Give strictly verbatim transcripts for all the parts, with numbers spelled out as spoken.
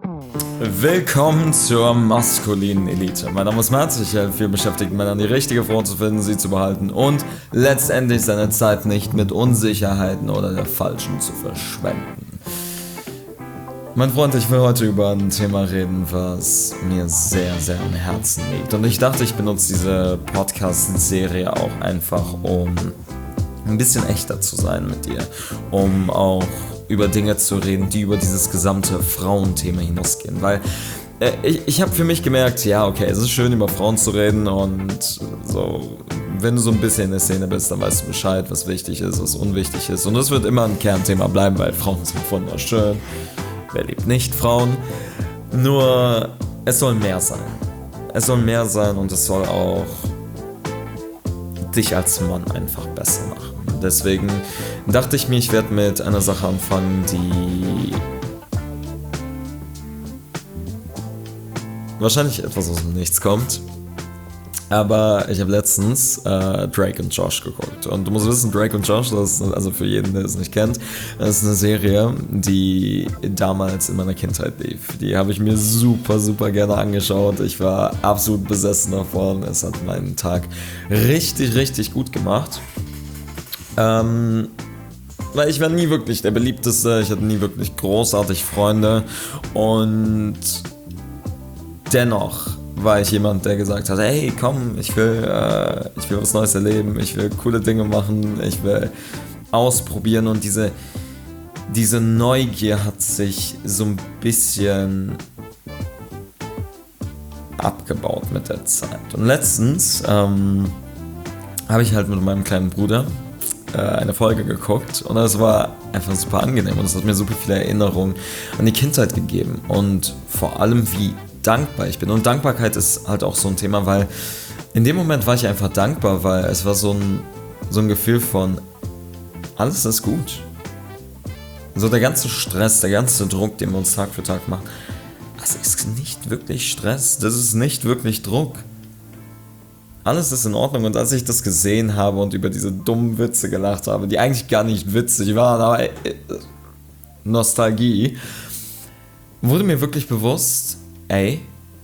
Willkommen zur maskulinen Elite. Mein Name ist Matt, ich helfe viel beschäftigten Männern, die richtige Frau zu finden, sie zu behalten und letztendlich seine Zeit nicht mit Unsicherheiten oder der falschen zu verschwenden. Mein Freund, ich will heute über ein Thema reden, was mir sehr, sehr am Herzen liegt. Und ich dachte, ich benutze diese Podcast-Serie auch einfach, um ein bisschen echter zu sein mit dir, um auch über Dinge zu reden, die über dieses gesamte Frauenthema hinausgehen, weil äh, ich, ich habe für mich gemerkt, ja okay, es ist schön über Frauen zu reden und so, wenn du so ein bisschen in der Szene bist, dann weißt du Bescheid, was wichtig ist, was unwichtig ist und das wird immer ein Kernthema bleiben, weil Frauen sind wunderschön, wer liebt nicht Frauen, nur es soll mehr sein, es soll mehr sein und es soll auch dich als Mann einfach besser machen. Deswegen dachte ich mir, ich werde mit einer Sache anfangen, die wahrscheinlich etwas aus dem Nichts kommt. Aber ich habe letztens äh, Drake und Josh geguckt. Und du musst wissen, Drake und Josh, das ist, also für jeden, der es nicht kennt, das ist eine Serie, die damals in meiner Kindheit lief. Die habe ich mir super, super gerne angeschaut. Ich war absolut besessen davon. Es hat meinen Tag richtig, richtig gut gemacht. Ähm, weil ich war nie wirklich der beliebteste, ich hatte nie wirklich großartig Freunde und dennoch war ich jemand, der gesagt hat, hey komm, ich will, äh, ich will was Neues erleben, ich will coole Dinge machen, ich will ausprobieren und diese, diese Neugier hat sich so ein bisschen abgebaut mit der Zeit. Und letztens ähm, habe ich halt mit meinem kleinen Bruder eine Folge geguckt und das war einfach super angenehm und es hat mir super viele Erinnerungen an die Kindheit gegeben und vor allem wie dankbar ich bin und Dankbarkeit ist halt auch so ein Thema, weil in dem Moment war ich einfach dankbar, weil es war so ein, so ein Gefühl von alles ist gut. So der ganze Stress, der ganze Druck, den wir uns Tag für Tag machen, das ist nicht wirklich Stress, das ist nicht wirklich Druck. Alles ist in Ordnung und als ich das gesehen habe und über diese dummen Witze gelacht habe, die eigentlich gar nicht witzig waren, aber äh, Nostalgie, wurde mir wirklich bewusst, ey,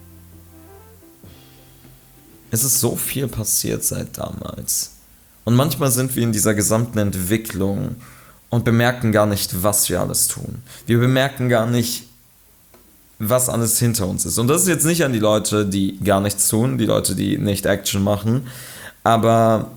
es ist so viel passiert seit damals. Und manchmal sind wir in dieser gesamten Entwicklung und bemerken gar nicht, was wir alles tun. Wir bemerken gar nicht, was alles hinter uns ist. Und das ist jetzt nicht an die Leute, die gar nichts tun, die Leute, die nicht Action machen, aber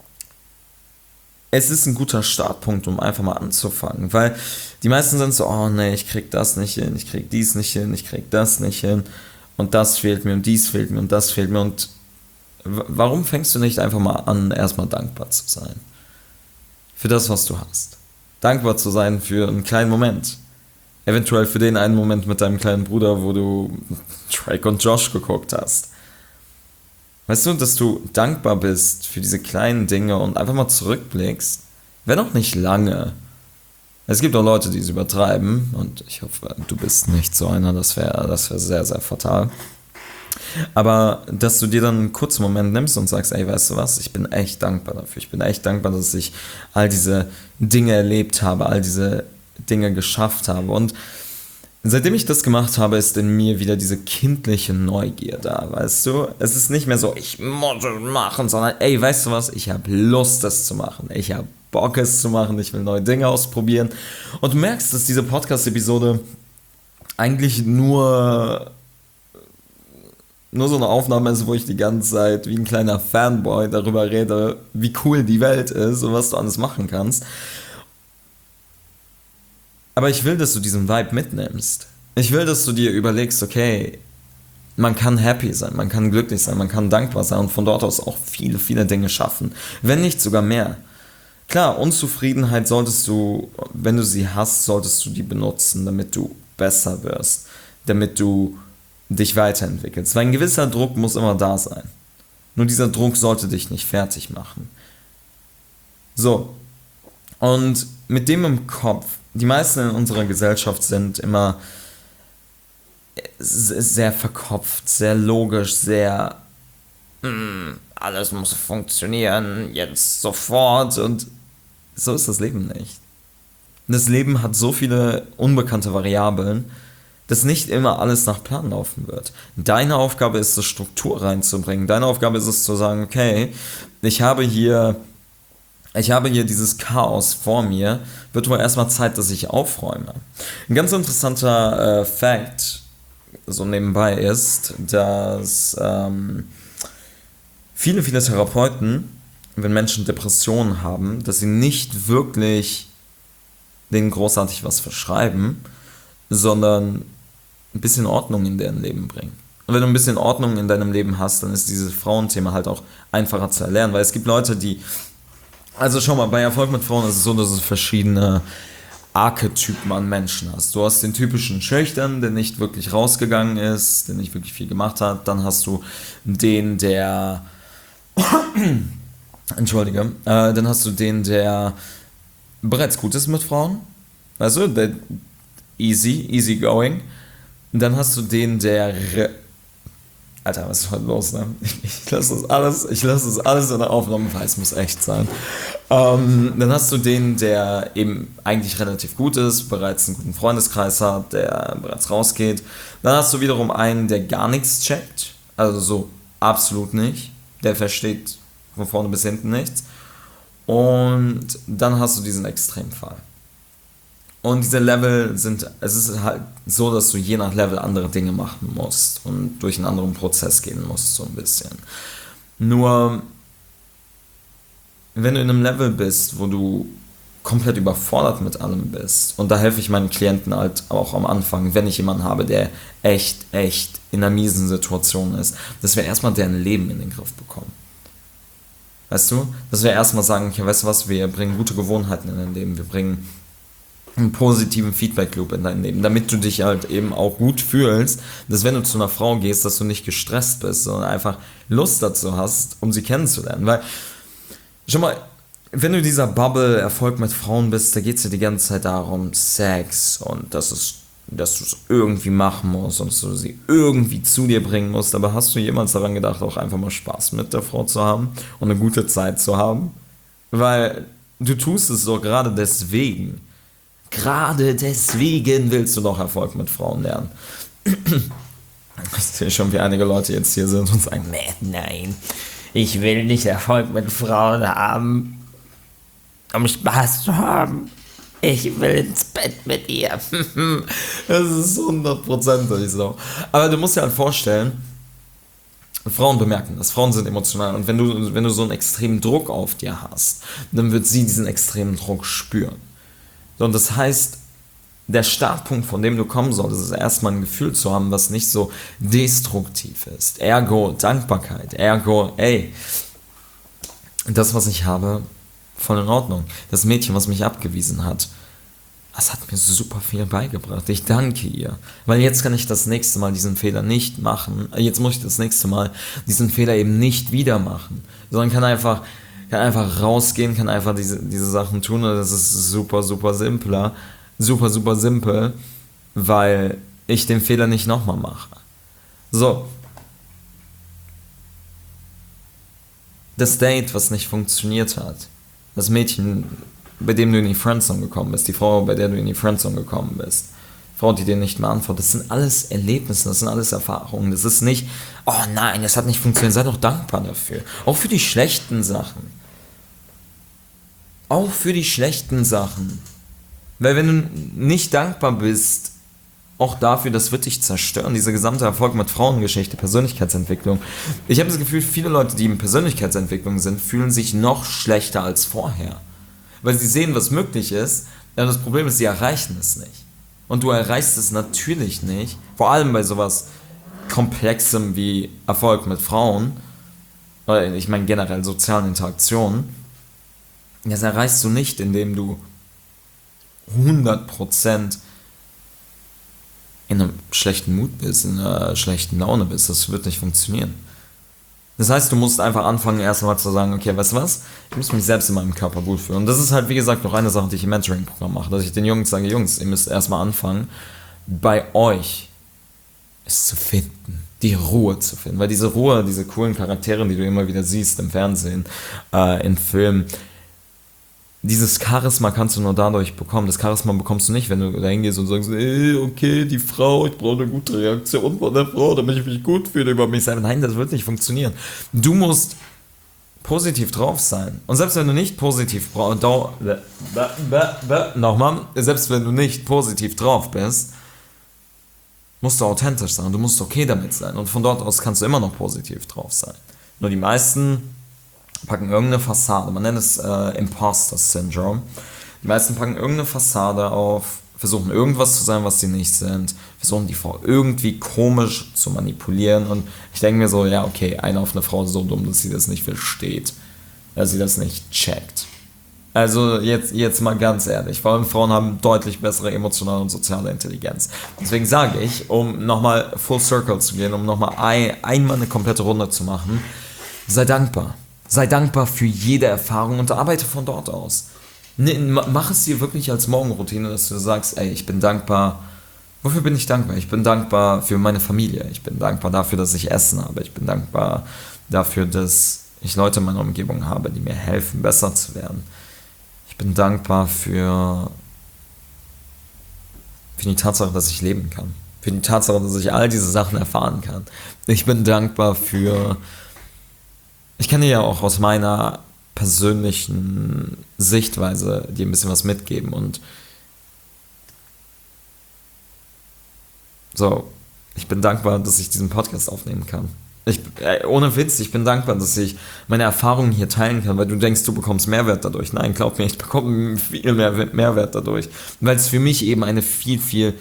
es ist ein guter Startpunkt, um einfach mal anzufangen, weil die meisten sind so, oh nee, ich krieg das nicht hin, ich krieg dies nicht hin, ich krieg das nicht hin und das fehlt mir und dies fehlt mir und das fehlt mir und w- warum fängst du nicht einfach mal an, erstmal dankbar zu sein? Für das, was du hast. Dankbar zu sein für einen kleinen Moment. Eventuell für den einen Moment mit deinem kleinen Bruder, wo du Drake und Josh geguckt hast. Weißt du, dass du dankbar bist für diese kleinen Dinge und einfach mal zurückblickst, wenn auch nicht lange. Es gibt auch Leute, die es übertreiben und ich hoffe, du bist nicht so einer, das wäre das wär sehr, sehr fatal. Aber dass du dir dann einen kurzen Moment nimmst und sagst, ey, weißt du was, ich bin echt dankbar dafür. Ich bin echt dankbar, dass ich all diese Dinge erlebt habe, all diese Dinge geschafft habe und seitdem ich das gemacht habe, ist in mir wieder diese kindliche Neugier da, weißt du? Es ist nicht mehr so, ich muss es machen, sondern ey, weißt du was, ich habe Lust, das zu machen, ich habe Bock, es zu machen, ich will neue Dinge ausprobieren und du merkst, dass diese Podcast-Episode eigentlich nur nur so eine Aufnahme ist, wo ich die ganze Zeit wie ein kleiner Fanboy darüber rede, wie cool die Welt ist und was du alles machen kannst. Aber ich will, dass du diesen Vibe mitnimmst. Ich will, dass du dir überlegst, okay, man kann happy sein, man kann glücklich sein, man kann dankbar sein und von dort aus auch viele, viele Dinge schaffen. Wenn nicht sogar mehr. Klar, Unzufriedenheit solltest du, wenn du sie hast, solltest du die benutzen, damit du besser wirst. Damit du dich weiterentwickelst. Weil ein gewisser Druck muss immer da sein. Nur dieser Druck sollte dich nicht fertig machen. So. Und mit dem im Kopf, die meisten in unserer Gesellschaft sind immer sehr verkopft, sehr logisch, sehr mm, alles muss funktionieren, jetzt sofort und so ist das Leben nicht. Das Leben hat so viele unbekannte Variablen, dass nicht immer alles nach Plan laufen wird. Deine Aufgabe ist es, Struktur reinzubringen. Deine Aufgabe ist es zu sagen, okay, ich habe hier, ich habe hier dieses Chaos vor mir, wird wohl erstmal Zeit, dass ich aufräume. Ein ganz interessanter äh, Fact, so nebenbei ist, dass ähm, viele, viele Therapeuten, wenn Menschen Depressionen haben, dass sie nicht wirklich denen großartig was verschreiben, sondern ein bisschen Ordnung in deren Leben bringen. Und wenn du ein bisschen Ordnung in deinem Leben hast, dann ist dieses Frauenthema halt auch einfacher zu erlernen, weil es gibt Leute, die, also schau mal, bei Erfolg mit Frauen ist es so, dass es verschiedene Archetypen an Menschen hast. Du hast den typischen Schüchtern, der nicht wirklich rausgegangen ist, der nicht wirklich viel gemacht hat. Dann hast du den, der Entschuldige, äh, dann hast du den, der bereits gut ist mit Frauen, weißt du, der easy, easy going. Dann hast du den, der Re- Alter, was ist heute los, ne? Ich, ich lasse das alles, ich lasse das alles in der Aufnahme, weil es muss echt sein. Ähm, dann hast du den, der eben eigentlich relativ gut ist, bereits einen guten Freundeskreis hat, der bereits rausgeht. Dann hast du wiederum einen, der gar nichts checkt, also so absolut nicht. Der versteht von vorne bis hinten nichts. Und dann hast du diesen Extremfall. Und diese Level sind, es ist halt so, dass du je nach Level andere Dinge machen musst und durch einen anderen Prozess gehen musst, so ein bisschen. Nur, wenn du in einem Level bist, wo du komplett überfordert mit allem bist, und da helfe ich meinen Klienten halt auch am Anfang, wenn ich jemanden habe, der echt, echt in einer miesen Situation ist, dass wir erstmal deren Leben in den Griff bekommen. Weißt du? Dass wir erstmal sagen, okay, weißt du was, wir bringen gute Gewohnheiten in dein Leben, wir bringen einen positiven Feedback-Loop in dein Leben, damit du dich halt eben auch gut fühlst, dass wenn du zu einer Frau gehst, dass du nicht gestresst bist, sondern einfach Lust dazu hast, um sie kennenzulernen. Weil, schau mal, wenn du in dieser Bubble Erfolg mit Frauen bist, da geht es ja die ganze Zeit darum, Sex und dass es, dass du es irgendwie machen musst und dass du sie irgendwie zu dir bringen musst. Aber hast du jemals daran gedacht, auch einfach mal Spaß mit der Frau zu haben und eine gute Zeit zu haben? Weil du tust es doch gerade deswegen. Gerade deswegen willst du doch Erfolg mit Frauen lernen. Ich sehe schon, wie einige Leute jetzt hier sind und sagen, nee, nein, ich will nicht Erfolg mit Frauen haben, um Spaß zu haben. Ich will ins Bett mit ihr. Das ist hundertprozentig so. Aber du musst dir halt vorstellen, Frauen bemerken das, Frauen sind emotional und wenn du, wenn du so einen extremen Druck auf dir hast, dann wird sie diesen extremen Druck spüren. Und das heißt, der Startpunkt, von dem du kommen solltest, ist erstmal ein Gefühl zu haben, was nicht so destruktiv ist. Ergo Dankbarkeit, ergo, ey, das, was ich habe, voll in Ordnung. Das Mädchen, was mich abgewiesen hat, das hat mir super viel beigebracht. Ich danke ihr. Weil jetzt kann ich das nächste Mal diesen Fehler nicht machen. Jetzt muss ich das nächste Mal diesen Fehler eben nicht wieder machen. Sondern kann einfach... kann einfach rausgehen, kann einfach diese, diese Sachen tun und das ist super, super simpler, super, super simpel, weil ich den Fehler nicht nochmal mache. So. Das Date, was nicht funktioniert hat, das Mädchen, bei dem du in die Friendzone gekommen bist, die Frau, bei der du in die Friendzone gekommen bist, Frau, die dir nicht mehr antwortet, das sind alles Erlebnisse, das sind alles Erfahrungen, das ist nicht, oh nein, das hat nicht funktioniert, sei doch dankbar dafür. Auch für die schlechten Sachen. Auch für die schlechten Sachen. Weil wenn du nicht dankbar bist, auch dafür, das wird dich zerstören, dieser gesamte Erfolg mit Frauengeschichte, Persönlichkeitsentwicklung. Ich habe das Gefühl, viele Leute, die in Persönlichkeitsentwicklung sind, fühlen sich noch schlechter als vorher. Weil sie sehen, was möglich ist, aber das Problem ist, sie erreichen es nicht. Und du erreichst es natürlich nicht, vor allem bei sowas Komplexem wie Erfolg mit Frauen, oder ich meine generell sozialen Interaktionen, das erreichst du nicht, indem du hundert Prozent in einem schlechten Mut bist, in einer schlechten Laune bist. Das wird nicht funktionieren. Das heißt, du musst einfach anfangen, erstmal zu sagen, okay, weißt du was? Ich muss mich selbst in meinem Körper gut fühlen. Und das ist halt, wie gesagt, noch eine Sache, die ich im Mentoring-Programm mache, dass ich den Jungs sage, Jungs, ihr müsst erstmal anfangen, bei euch es zu finden, die Ruhe zu finden. Weil diese Ruhe, diese coolen Charaktere, die du immer wieder siehst im Fernsehen, äh, in Filmen, dieses Charisma kannst du nur dadurch bekommen. Das Charisma bekommst du nicht, wenn du da hingehst und sagst, ey, okay, die Frau, ich brauche eine gute Reaktion von der Frau, damit ich mich gut fühle über mich selber. Nein, das wird nicht funktionieren. Du musst positiv drauf sein. Und selbst wenn du nicht positiv nochmal, selbst wenn du nicht positiv drauf bist, musst du authentisch sein. Du musst okay damit sein. Und von dort aus kannst du immer noch positiv drauf sein. Nur die meisten packen irgendeine Fassade, man nennt es äh, Imposter Syndrome. Die meisten packen irgendeine Fassade auf, versuchen irgendwas zu sein, was sie nicht sind, versuchen die Frau irgendwie komisch zu manipulieren und ich denke mir so, ja okay, eine auf eine Frau ist so dumm, dass sie das nicht versteht, dass sie das nicht checkt. Also jetzt, jetzt mal ganz ehrlich, vor allem Frauen haben deutlich bessere emotionale und soziale Intelligenz. Deswegen sage ich, um nochmal full circle zu gehen, um nochmal ein, einmal eine komplette Runde zu machen, sei dankbar. Sei dankbar für jede Erfahrung und arbeite von dort aus. Mach es dir wirklich als Morgenroutine, dass du sagst, ey, ich bin dankbar. Wofür bin ich dankbar? Ich bin dankbar für meine Familie. Ich bin dankbar dafür, dass ich Essen habe. Ich bin dankbar dafür, dass ich Leute in meiner Umgebung habe, die mir helfen, besser zu werden. Ich bin dankbar für, für die Tatsache, dass ich leben kann. Für die Tatsache, dass ich all diese Sachen erfahren kann. Ich bin dankbar für... Ich kann dir ja auch aus meiner persönlichen Sichtweise dir ein bisschen was mitgeben und so, ich bin dankbar, dass ich diesen Podcast aufnehmen kann. Ich, äh, ohne Witz, ich bin dankbar, dass ich meine Erfahrungen hier teilen kann, weil du denkst, du bekommst Mehrwert dadurch. Nein, glaub mir, ich bekomme viel mehr Mehrwert dadurch, weil es für mich eben eine viel, viel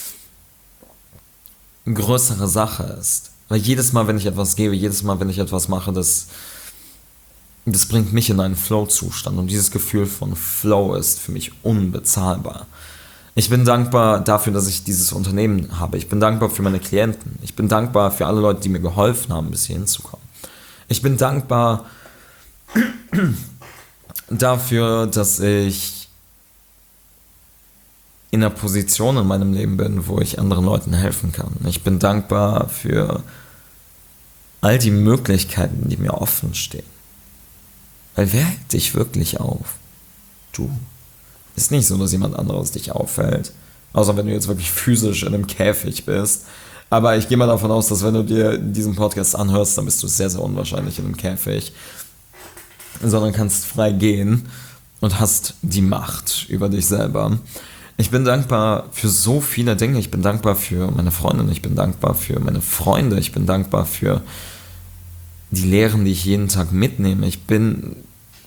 größere Sache ist. Weil jedes Mal, wenn ich etwas gebe, jedes Mal, wenn ich etwas mache, das, das bringt mich in einen Flow-Zustand. Und dieses Gefühl von Flow ist für mich unbezahlbar. Ich bin dankbar dafür, dass ich dieses Unternehmen habe. Ich bin dankbar für meine Klienten. Ich bin dankbar für alle Leute, die mir geholfen haben, bis hier hinzukommen. Ich bin dankbar dafür, dass ich in einer Position in meinem Leben bin, wo ich anderen Leuten helfen kann. Ich bin dankbar für all die Möglichkeiten, die mir offen stehen. Weil wer hält dich wirklich auf? Du. Ist nicht so, dass jemand anderes dich aufhält. Außer wenn du jetzt wirklich physisch in einem Käfig bist. Aber ich gehe mal davon aus, dass wenn du dir diesen Podcast anhörst, dann bist du sehr, sehr unwahrscheinlich in einem Käfig. Sondern kannst frei gehen und hast die Macht über dich selber. Ich bin dankbar für so viele Dinge. Ich bin dankbar für meine Freundin. Ich bin dankbar für meine Freunde. Ich bin dankbar für die Lehren, die ich jeden Tag mitnehme. Ich bin...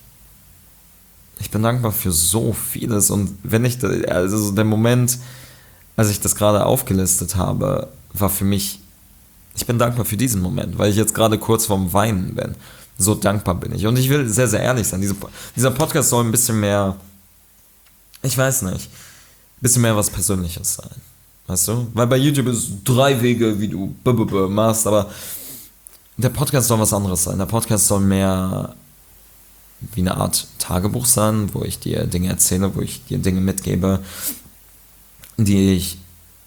Ich bin dankbar für so vieles und wenn ich, also der Moment, als ich das gerade aufgelistet habe, war für mich, ich bin dankbar für diesen Moment, weil ich jetzt gerade kurz vorm Weinen bin. So dankbar bin ich und ich will sehr, sehr ehrlich sein. Diese, dieser Podcast soll ein bisschen mehr, ich weiß nicht, ein bisschen mehr was Persönliches sein. Weißt du? Weil bei YouTube ist es drei Wege, wie du b -b -b machst, aber der Podcast soll was anderes sein. Der Podcast soll mehr wie eine Art Tagebuch sein, wo ich dir Dinge erzähle, wo ich dir Dinge mitgebe, die ich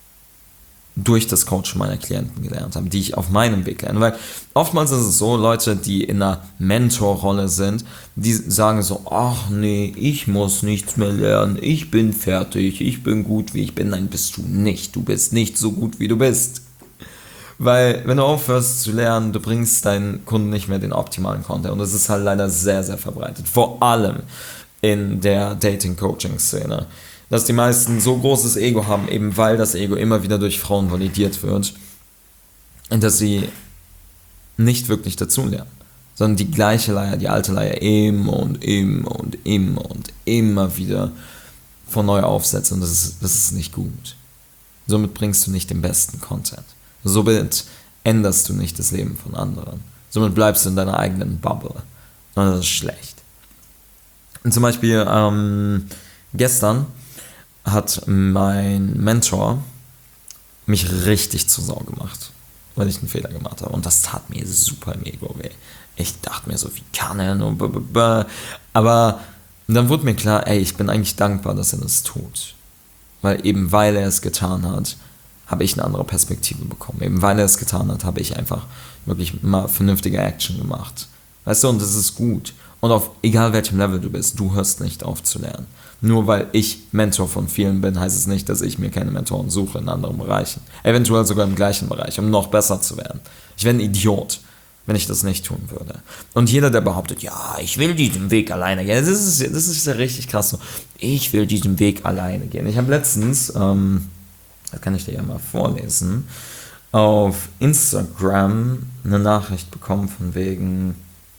durch das Coaching meiner Klienten gelernt habe, die ich auf meinem Weg lerne. Weil oftmals ist es so, Leute, die in einer Mentorrolle sind, die sagen so, ach nee, ich muss nichts mehr lernen, ich bin fertig, ich bin gut, wie ich bin. Nein, bist du nicht. Du bist nicht so gut, wie du bist. Weil, wenn du aufhörst zu lernen, du bringst deinen Kunden nicht mehr den optimalen Content. Und das ist halt leider sehr, sehr verbreitet. Vor allem in der Dating-Coaching-Szene. Dass die meisten so großes Ego haben, eben weil das Ego immer wieder durch Frauen validiert wird. Und dass sie nicht wirklich dazulernen. Sondern die gleiche Leier, die alte Leier immer und immer und immer und immer wieder von neu aufsetzen. Und das ist, das ist nicht gut. Somit bringst du nicht den besten Content. Somit änderst du nicht das Leben von anderen. Somit bleibst du in deiner eigenen Bubble. Und das ist schlecht. Und zum Beispiel ähm, gestern hat mein Mentor mich richtig zur Sau gemacht, weil ich einen Fehler gemacht habe. Und das tat mir super im Ego weh. Ich dachte mir so, wie kann er nur... Aber dann wurde mir klar, ey, ich bin eigentlich dankbar, dass er das tut. Weil eben weil er es getan hat, habe ich eine andere Perspektive bekommen. Eben weil er es getan hat, habe ich einfach wirklich mal vernünftige Action gemacht. Weißt du, und das ist gut. Und auf egal welchem Level du bist, du hörst nicht auf zu lernen. Nur weil ich Mentor von vielen bin, heißt es nicht, dass ich mir keine Mentoren suche in anderen Bereichen. Eventuell sogar im gleichen Bereich, um noch besser zu werden. Ich wäre ein Idiot, wenn ich das nicht tun würde. Und jeder, der behauptet, ja, ich will diesen Weg alleine gehen, das ist, das ist ja richtig krass so. Ich will diesen Weg alleine gehen. Ich habe letztens, ähm, das kann ich dir ja mal vorlesen, auf Instagram eine Nachricht bekommen von wegen,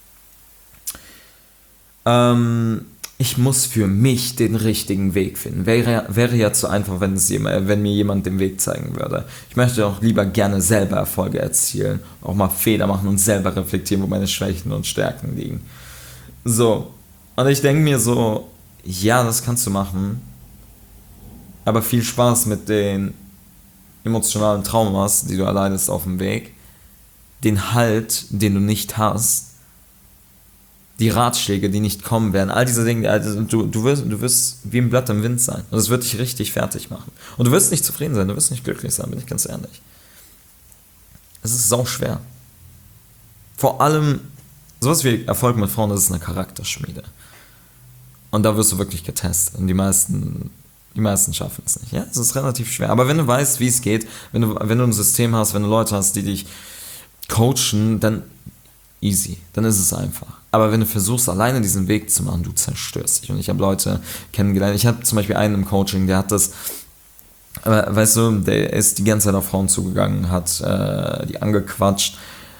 ähm, ich muss für mich den richtigen Weg finden. Wäre, wäre ja zu einfach, wenn, es jemand, wenn mir jemand den Weg zeigen würde. Ich möchte auch lieber gerne selber Erfolge erzielen, auch mal Fehler machen und selber reflektieren, wo meine Schwächen und Stärken liegen. So, und ich denke mir so, ja, das kannst du machen, aber viel Spaß mit den emotionalen Traumas, die du erleidest auf dem Weg, den Halt, den du nicht hast, die Ratschläge, die nicht kommen werden, all diese Dinge, also du, du, wirst, du wirst wie ein Blatt im Wind sein und es wird dich richtig fertig machen. Und du wirst nicht zufrieden sein, du wirst nicht glücklich sein, bin ich ganz ehrlich. Es ist sau schwer. Vor allem, sowas wie Erfolg mit Frauen, das ist eine Charakterschmiede. Und da wirst du wirklich getestet und die meisten, die meisten schaffen es nicht. Ja, es ist relativ schwer. Aber wenn du weißt, wie es geht, wenn du, wenn du ein System hast, wenn du Leute hast, die dich coachen, dann easy, dann ist es einfach. Aber wenn du versuchst, alleine diesen Weg zu machen, du zerstörst dich. Und ich habe Leute kennengelernt. Ich habe zum Beispiel einen im Coaching, der hat das, aber weißt du, der ist die ganze Zeit auf Frauen zugegangen, hat äh, die angequatscht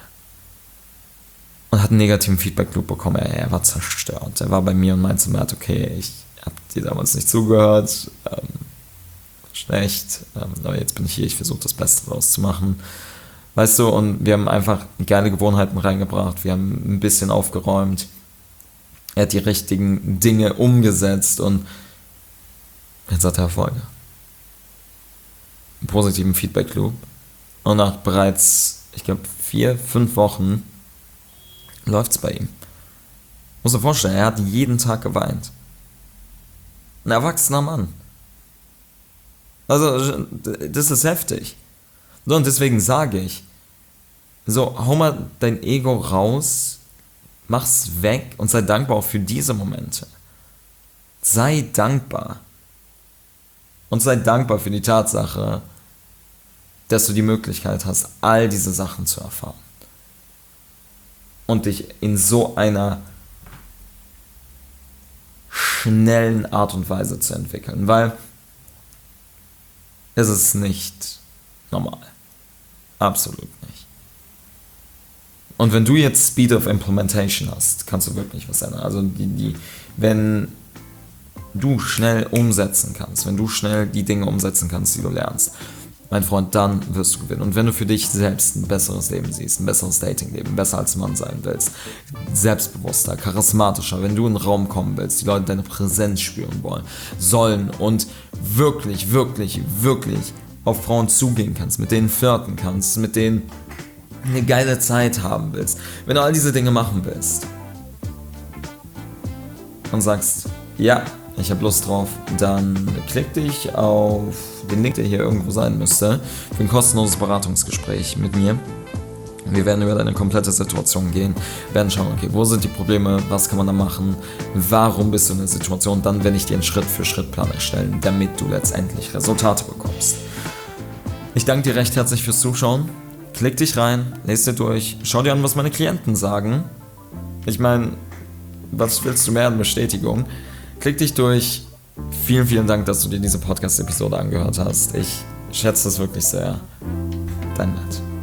und hat einen negativen Feedback-Loop bekommen. Er, er war zerstört. Er war bei mir und meinte mir, okay, ich habe dir damals nicht zugehört, ähm, schlecht, ähm, aber jetzt bin ich hier, ich versuche das Beste daraus zu machen. Weißt du, und wir haben einfach geile Gewohnheiten reingebracht, wir haben ein bisschen aufgeräumt, er hat die richtigen Dinge umgesetzt und jetzt hat er Erfolge. Einen positiven Feedback-Loop und nach bereits, ich glaube, vier, fünf Wochen läuft es bei ihm. Muss dir vorstellen, er hat jeden Tag geweint. Ein erwachsener Mann. Also, das ist heftig. So, und deswegen sage ich, so, hau mal dein Ego raus, mach's weg und sei dankbar auch für diese Momente. Sei dankbar. Und sei dankbar für die Tatsache, dass du die Möglichkeit hast, all diese Sachen zu erfahren. Und dich in so einer schnellen Art und Weise zu entwickeln, weil es ist nicht normal. Absolut nicht. Und wenn du jetzt Speed of Implementation hast, kannst du wirklich was ändern. Also die, die, wenn du schnell umsetzen kannst, wenn du schnell die Dinge umsetzen kannst, die du lernst, mein Freund, dann wirst du gewinnen. Und wenn du für dich selbst ein besseres Leben siehst, ein besseres Datingleben, besser als Mann sein willst, selbstbewusster, charismatischer, wenn du in den Raum kommen willst, die Leute deine Präsenz spüren wollen, sollen und wirklich, wirklich, wirklich auf Frauen zugehen kannst, mit denen flirten kannst, mit denen eine geile Zeit haben willst, wenn du all diese Dinge machen willst und sagst, ja, ich habe Lust drauf, dann klick dich auf den Link, der hier irgendwo sein müsste, für ein kostenloses Beratungsgespräch mit mir. Wir werden über deine komplette Situation gehen, werden schauen, okay, wo sind die Probleme, was kann man da machen, warum bist du in der Situation, dann werde ich dir einen Schritt-für-Schritt-Plan erstellen, damit du letztendlich Resultate bekommst. Ich danke dir recht herzlich fürs Zuschauen. Klick dich rein, lest dir durch, schau dir an, was meine Klienten sagen. Ich meine, was willst du mehr an Bestätigung? Klick dich durch. Vielen, vielen Dank, dass du dir diese Podcast-Episode angehört hast. Ich schätze das wirklich sehr. Dein Matt.